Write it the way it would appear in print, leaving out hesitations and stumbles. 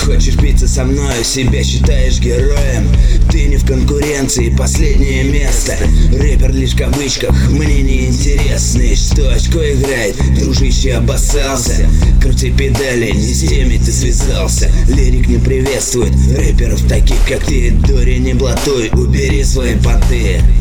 Хочешь биться со мной, себя считаешь героем. Ты не в конкуренции, последнее место. Рэпер лишь в кавычках, мне не интересный. Что очко играет, дружище обоссался. Крути педали, не с теми ты связался. Лирик не приветствует рэперов таких, как ты. Дури не блатуй, убери свои поты.